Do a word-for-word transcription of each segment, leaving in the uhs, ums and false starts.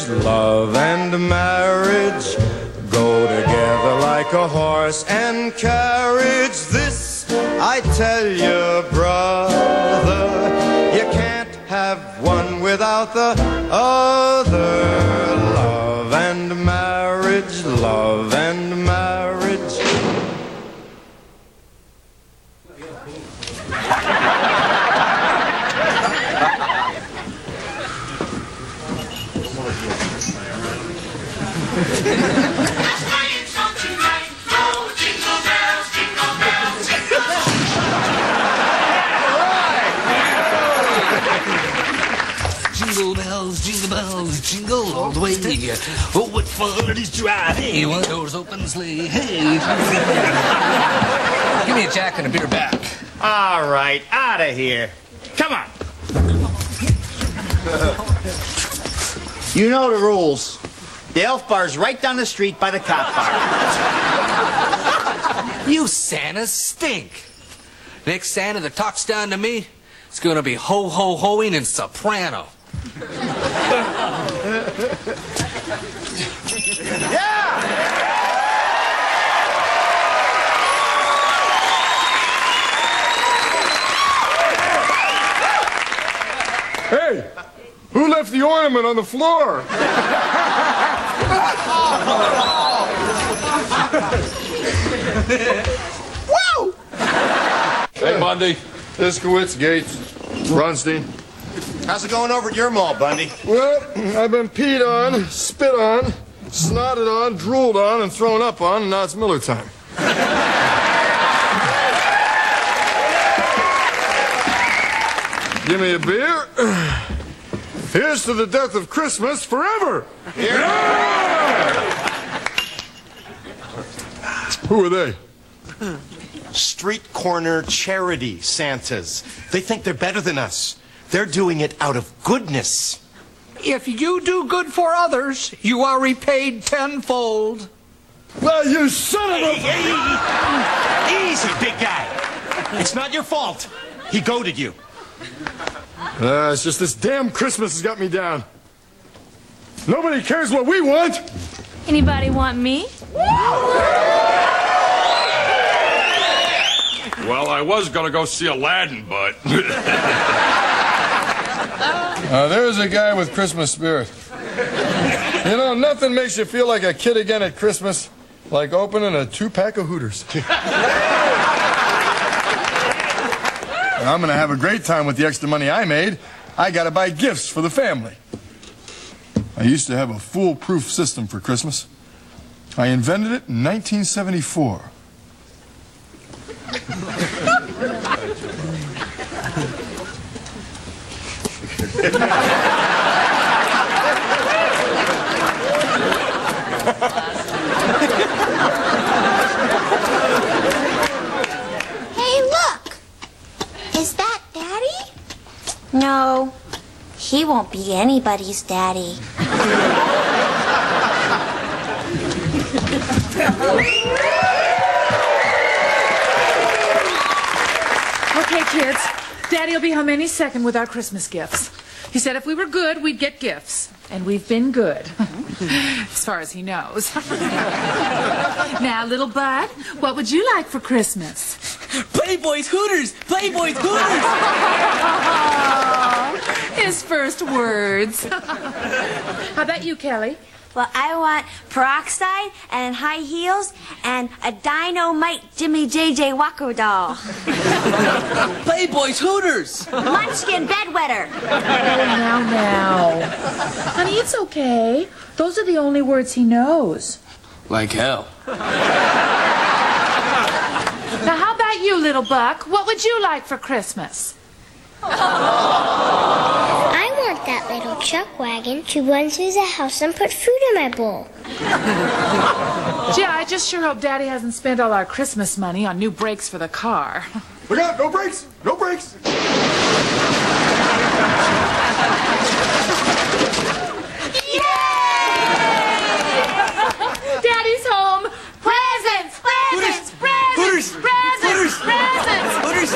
love and marriage go together like a horse and carriage. This I tell you, brother, you can't have one without the other. Love and marriage, love and marriage. Jingle bells, jingle bells, jingle all the way. Oh, what fun it is to ride. Hey, one doors open, sleigh. Hey. Give me a Jack and a beer back. All right, out of here. Come on. You know the rules. The Elf Bar's right down the street by the Cop Bar. You Santas stink. Next Santa that talks down to me, it's gonna be ho-ho-hoing in soprano. Yeah! Hey, who left the ornament on the floor? Woo! Hey, Bundy. Iskowitz, Gates, Bronstein. How's it going over at your mall, Bundy? Well, I've been peed on, spit on, snotted on, drooled on, and thrown up on, and now it's Miller time. Give me a beer. Here's to the death of Christmas forever. Here. Who are they? Street corner charity Santas. They think they're better than us. They're doing it out of goodness. If you do good for others, you are repaid tenfold. Well, you son of a... Hey, hey, easy, big guy. It's not your fault. He goaded you. Uh, it's just this damn Christmas has got me down. Nobody cares what we want. Anybody want me? Well, I was gonna go see Aladdin, but... uh, there's a guy with Christmas spirit. You know, nothing makes you feel like a kid again at Christmas like opening a two-pack of Hooters. I'm gonna have a great time with the extra money I made. I gotta buy gifts for the family. I used to have a foolproof system for Christmas. I invented it in nineteen seventy-four. Hey, look! Is that Daddy? No, he won't be anybody's daddy. Okay, kids. Daddy will be home any second with our Christmas gifts. He said if we were good, we'd get gifts. And we've been good. As far as he knows. Now, little bud, what would you like for Christmas? Playboy's Hooters! Playboy's Hooters! His first words. How about you, Kelly? Well, I want peroxide and high heels and a Dynamite Jimmy J J Waco doll. Playboy's Hooters! Munchkin bedwetter. Oh, now, now. Honey, it's okay. Those are the only words he knows. Like hell. Now, how about you, little buck? What would you like for Christmas? I want that little chuck wagon to run through the house and put food in my bowl. Gee, I just sure hope Daddy hasn't spent all our Christmas money on new brakes for the car. Look out! No brakes! No brakes! Daddy's home! Presents! Presents! Presents! Presents! Presents! Hooters!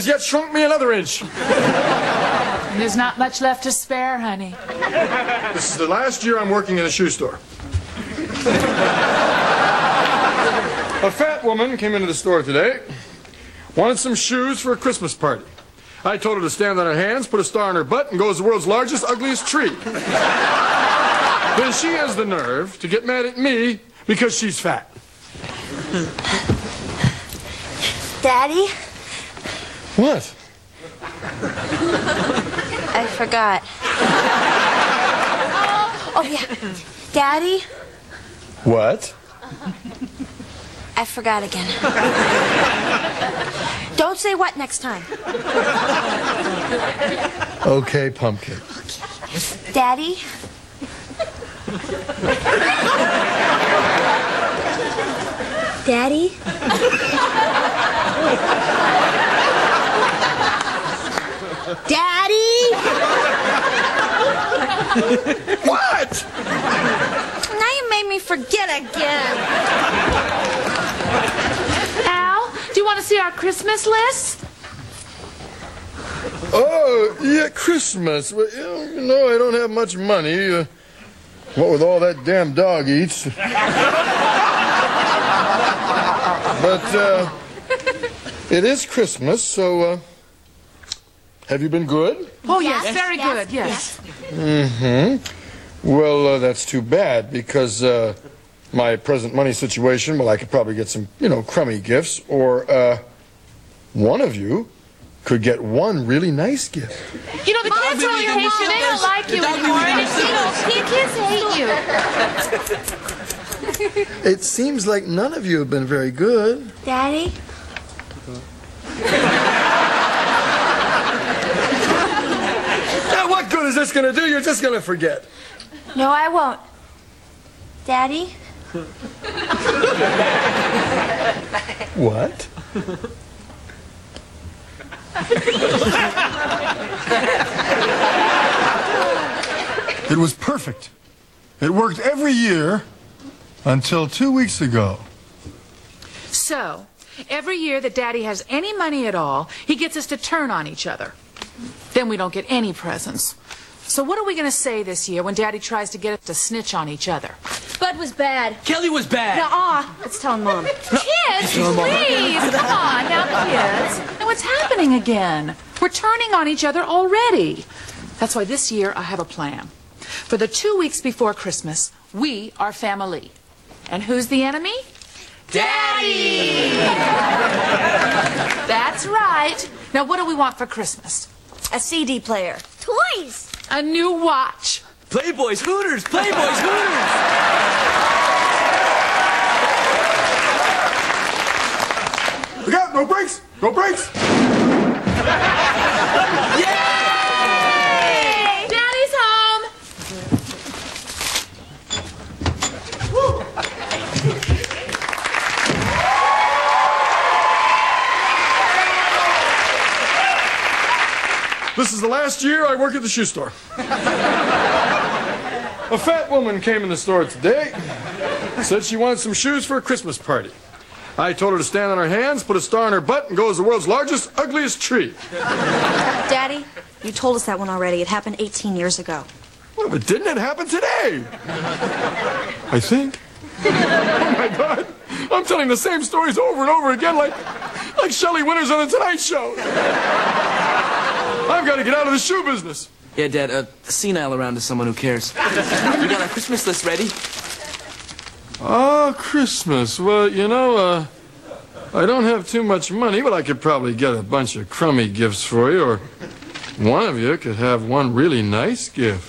has yet shrunk me another inch. And there's not much left to spare, honey. This is the last year I'm working in a shoe store. A fat woman came into the store today, wanted some shoes for a Christmas party. I told her to stand on her hands, put a star on her butt, and go as the world's largest, ugliest tree. Then she has the nerve to get mad at me because she's fat. Daddy? What? I forgot. Oh, yeah. Daddy? What? I forgot again. Don't say what next time. Okay, Pumpkin. Daddy? Daddy? Daddy? What? Now you made me forget again. Al, do you want to see our Christmas list? Oh, yeah, Christmas. Well, you know, I don't have much money. Uh, what with all that damn dog eats. But, uh, it is Christmas, so, uh, have you been good? Oh, yes, Yes, very yes, good, yes. Mm-hmm. Well, uh, that's too bad, because, uh, my present money situation, well, I could probably get some, you know, crummy gifts, or, uh, one of you could get one really nice gift. You know, the kids really hate you. They don't like you anymore. And you know, the kids hate you. It seems like none of you have been very good. Daddy? Now, what good is this going to do? You're just going to forget. No, I won't. Daddy? What? It was perfect. It worked every year until two weeks ago. So, every year that Daddy has any money at all, he gets us to turn on each other. Then we don't get any presents. So what are we going to say this year when Daddy tries to get us to snitch on each other? Bud was bad. Kelly was bad. Nuh-uh. Let's tell Mom. Kids, please, come on, now kids. Now what's happening again? We're turning on each other already. That's why this year I have a plan. For the two weeks before Christmas, we are family. And who's the enemy? Daddy! That's right. Now what do we want for Christmas? A C D player. Toys. A new watch. Playboys, Hooters, Playboys, Hooters. Look out, no brakes! No brakes! Yay! Daddy's home! This is the last year I work at the shoe store. A fat woman came in the store today, said she wanted some shoes for a Christmas party. I told her to stand on her hands, put a star on her butt, and go as the world's largest, ugliest tree. Daddy, you told us that one already. It happened eighteen years ago. Well, but didn't it happen today? I think. Oh, my God. I'm telling the same stories over and over again like, like Shelley Winters on The Tonight Show. I've got to get out of the shoe business. Yeah, Dad, uh, senile around to someone who cares. We got our Christmas list ready. Oh, Christmas. Well, you know, uh, I don't have too much money, but I could probably get a bunch of crummy gifts for you, or one of you could have one really nice gift.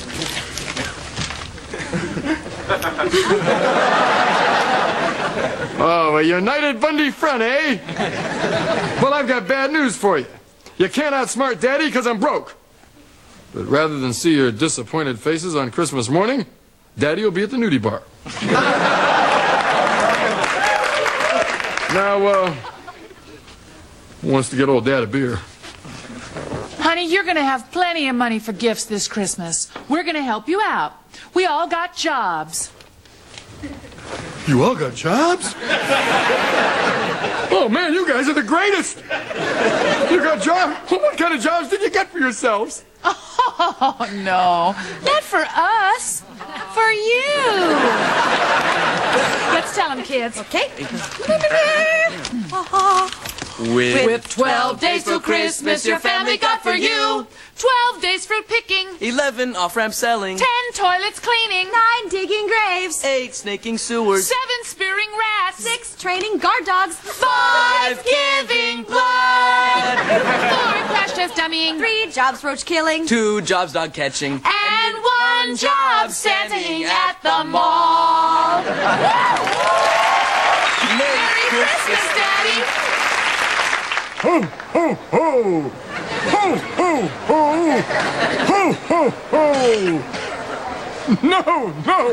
Oh, a United Bundy front, eh? Well, I've got bad news for you. You can't outsmart Daddy because I'm broke. But rather than see your disappointed faces on Christmas morning, Daddy will be at the nudie bar. Now, uh, who wants to get old Dad a beer? Honey, you're going to have plenty of money for gifts this Christmas. We're going to help you out. We all got jobs. You all got jobs? Oh, man, you guys are the greatest. You got jobs? What kind of jobs did you get for yourselves? Oh, no. Not for us. For you. Let's tell them, kids. Okay. With, With twelve days till Christmas, your family got for you. Twelve days fruit picking. Eleven off-ramp selling. Ten toilets cleaning. Nine digging graves. Eight snaking sewers. Seven spearing rats. Six training guard dogs. Five giving blood. Four crash test dummying. Three jobs roach killing. Two jobs dog catching. And one job standing at the mall. Merry Christmas, Daddy. Ho, ho, ho! Ho, ho, ho! Ho, ho, ho! No, no,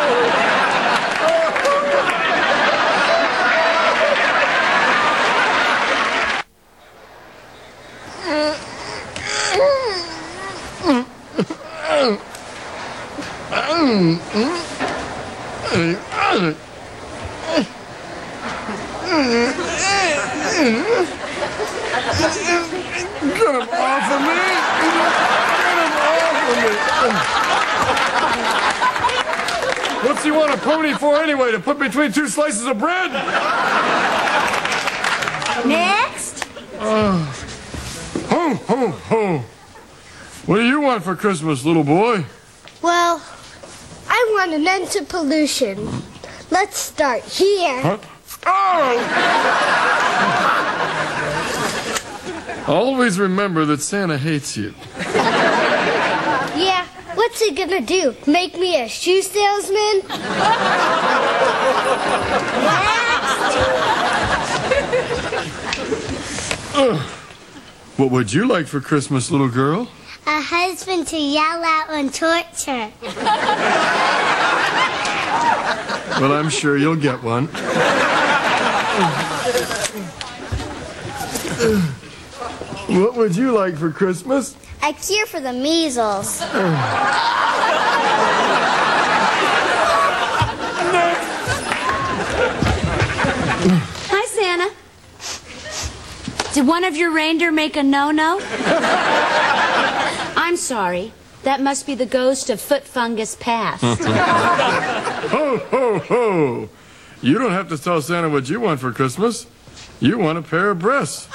Get him off of me! Get him off of me! What's he want a pony for anyway? To put between two slices of bread? Next. Uh, ho, ho, ho! What do you want for Christmas, little boy? Well, I want an end to pollution. Let's start here. Huh? Oh! Always remember that Santa hates you. Yeah, what's he gonna do? Make me a shoe salesman? uh, what would you like for Christmas, little girl? A husband to yell at and torture. Well, I'm sure you'll get one. What would you like for Christmas? A cure for the measles. Hi, Santa. Did one of your reindeer make a no-no? I'm sorry. That must be the ghost of foot fungus past. Ho, ho, ho! You don't have to tell Santa what you want for Christmas. You want a pair of breasts.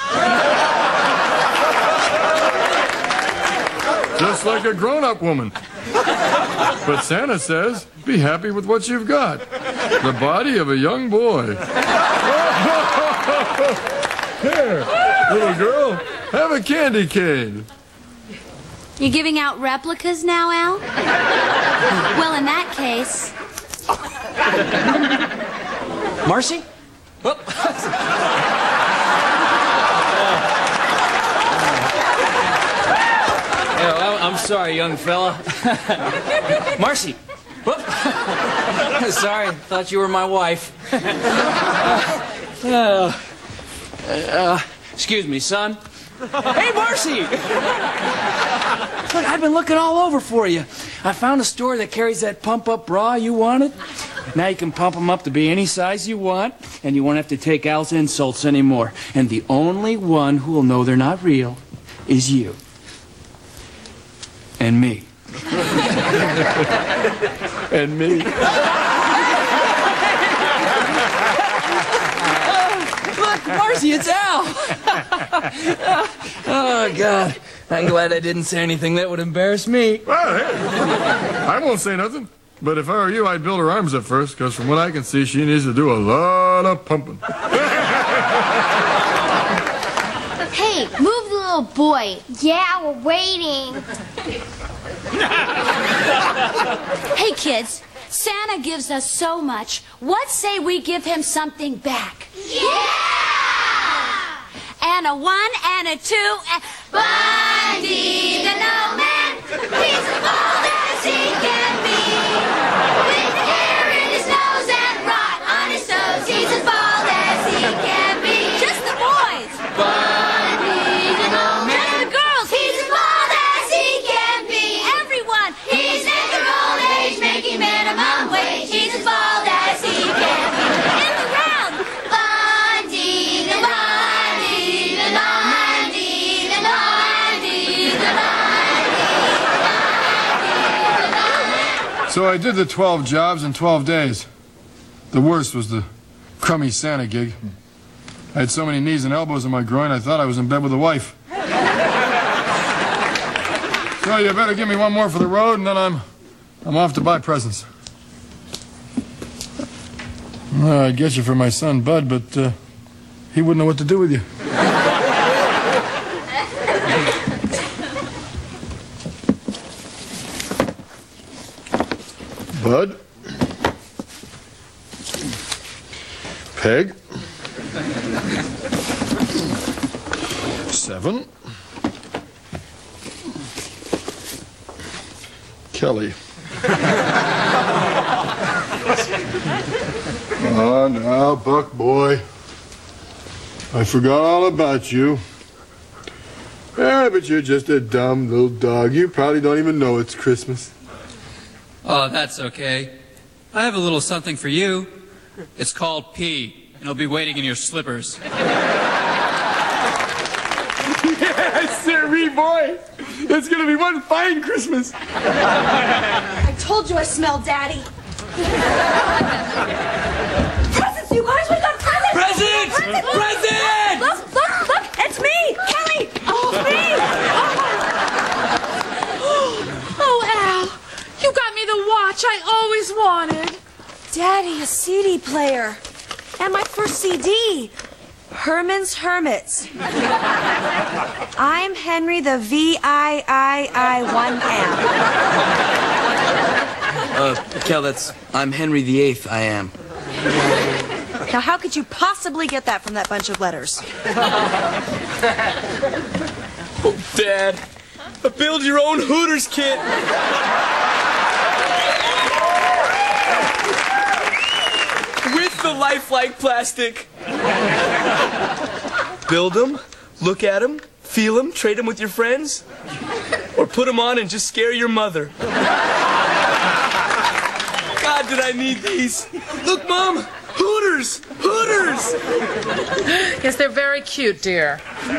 Just like a grown-up woman. But Santa says, be happy with what you've got. The body of a young boy. Here, little girl, have a candy cane. You giving out replicas now, Al? Well, in that case... Marcy? Oh. Yeah, I'm sorry, young fella. Marcy. Sorry, thought you were my wife. uh, uh, excuse me, son. Hey, Marcy! Look, I've been looking all over for you. I found a store that carries that pump-up bra you wanted. Now you can pump them up to be any size you want, and you won't have to take Al's insults anymore. And the only one who will know they're not real is you. And me. And me. Look, Marcy, it's Al. Oh, God. I'm glad I didn't say anything that would embarrass me. Well, hey, I won't say nothing. But if I were you, I'd build her arms up first, because from what I can see, she needs to do a lot of pumping. Hey, move the little boy. Yeah, we're waiting. Hey, kids, Santa gives us so much. What say we give him something back? Yeah! And a one and a two and... Bundy the no man, he's as bold as he can be. With hair in his nose and rot on his toes, he's as bald as he can be. Just the boys. Bundy the no man. Just the girls. He's as bald as he can be. Everyone. He's in their old age, making minimum wage. He's as bald as he can be. In the round. Bundy the Bundy the Bundy So I did the twelve jobs in twelve days. The worst was the crummy Santa gig. I had so many knees and elbows in my groin, I thought I was in bed with a wife. So you better give me one more for the road, and then I'm, I'm off to buy presents. Well, I'd get you for my son, Bud, but uh, he wouldn't know what to do with you. Bud. Peg. Seven. Kelly. Oh, now, Buck boy. I forgot all about you. Yeah, but you're just a dumb little dog. You probably don't even know it's Christmas. Oh, that's okay. I have a little something for you. It's called pee, and it'll be waiting in your slippers. Yes, sirree, boy. It's gonna be one fine Christmas. I told you I smelled Daddy. Presents, you guys! We got presents! Presents! Presents! Presents! Look, look, look! It's me! Kelly! Oh, it's me! Oh. Oh, Al, you got me the watch I always wanted. Daddy, a C D player. And my first C D. Herman's Hermits. I'm Henry the V I I I one M. Uh, Kel, that's... I'm Henry the Eighth, I am. Now, how could you possibly get that from that bunch of letters? Oh, Dad, a build your own Hooters kit. With the lifelike plastic. Build them, look at them, feel them, trade them with your friends, or put them on and just scare your mother. God, did I need these? Look, Mom, Hooters, Hooters. Yes, they're very cute, dear.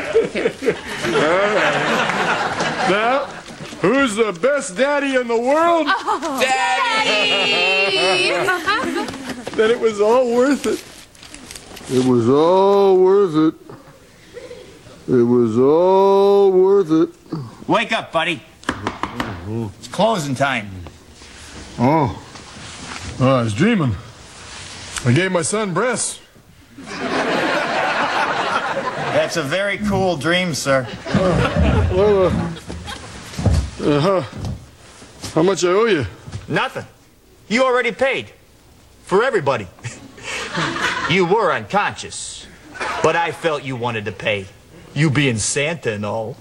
Now, who's the best daddy in the world? Oh, Daddy! Then it was all worth it. It was all worth it. It was all worth it. Wake up, buddy. It's closing time. Oh. Oh, I was dreaming. I gave my son breasts. That's a very cool dream, sir. Uh, well, uh, uh, huh. How much I owe you? Nothing. You already paid. For everybody. You were unconscious, but I felt you wanted to pay. You being Santa and all.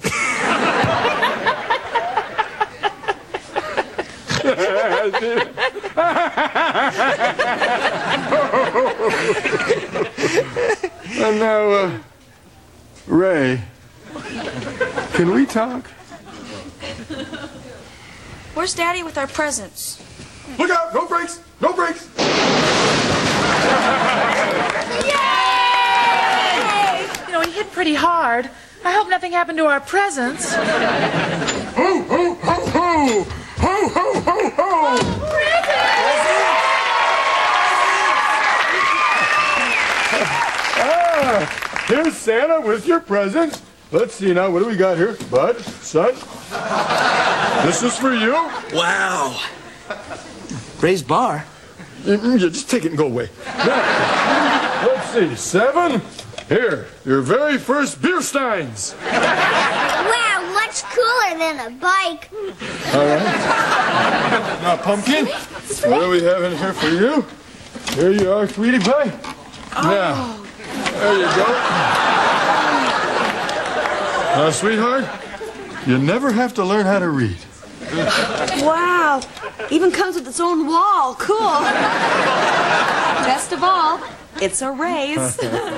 And now, uh, Ray, can we talk? Where's Daddy with our presents? Look out! No brakes! No brakes! Yay! You know, he hit pretty hard. I hope nothing happened to our presents. Ho, ho, ho, ho! Ho, ho, ho, ho! Ah, here's Santa with your presents. Let's see now, what do we got here? Bud, son, this is for you. Wow. Raised bar. Mm-mm, you just take it and go away. Now, let's see, seven. Here, your very first beer steins. Wow, much cooler than a bike. All right. Now, Pumpkin, what do we have in here for you? Here you are, sweetie pie. Now, there you go. Now, sweetheart, you never have to learn how to read. Wow. Even comes with its own wall. Cool. Best of all, it's a raise.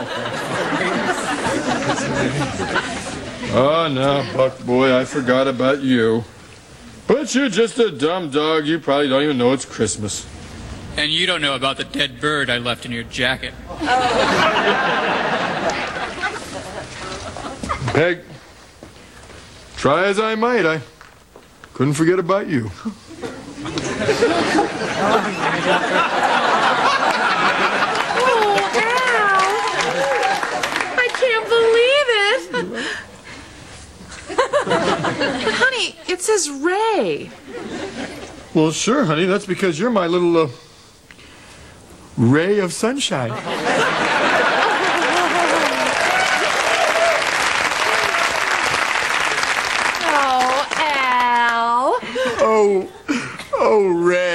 Oh, now, Buck boy, I forgot about you. But you're just a dumb dog. You probably don't even know it's Christmas. And you don't know about the dead bird I left in your jacket. Peg, try as I might, I couldn't forget about you. Oh, Al! I can't believe it. But, honey, it says Ray. Well, sure, honey. That's because you're my little uh, ray of sunshine. Oh, Al. Oh, oh, Ray.